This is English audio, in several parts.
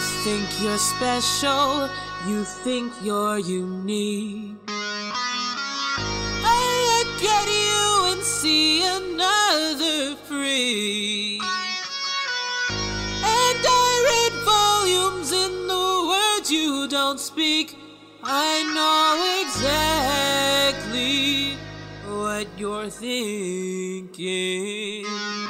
think you're special, you think you're unique. I look at you and see another freak, and I read volumes in the words you don't speak. I know exactly what you're thinking.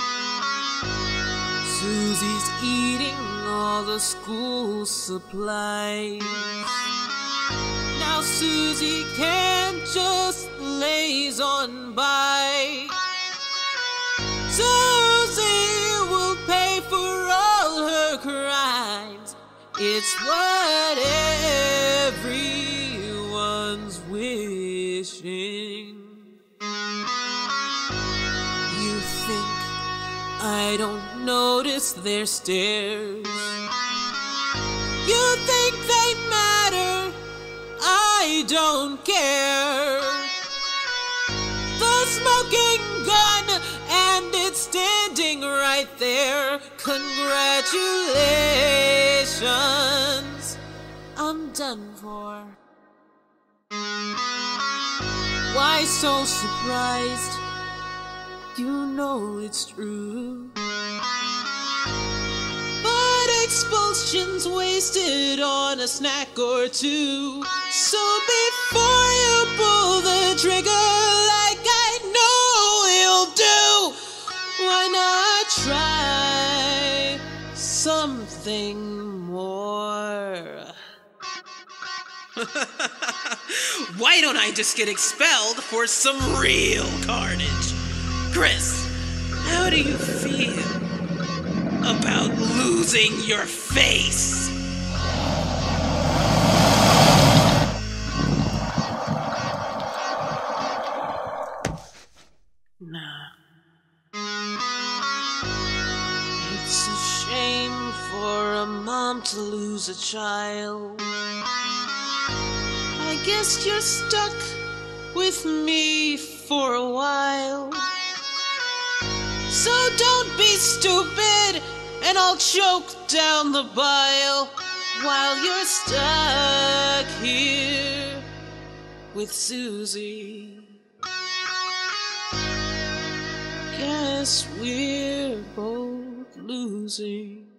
Susie's eating all the school supplies. Now Susie can't just laze on by. Susie will pay for all her crimes. It's what everyone's wishing. You think I don't notice their stares. You think they matter, I don't care. The smoking gun, and it's standing right there. Congratulations, I'm done for. Why so surprised? You know it's true. But expulsion's wasted on a snack or two. So before you pull the trigger like I know you'll do, why not try something more? Why don't I just get expelled for some real carnage? Chris, how do you feel about losing your face? Nah. It's a shame for a mom to lose a child. I guess you're stuck with me for a while. So don't be stupid, and I'll choke down the bile while you're stuck here with Susie. Guess we're both losing.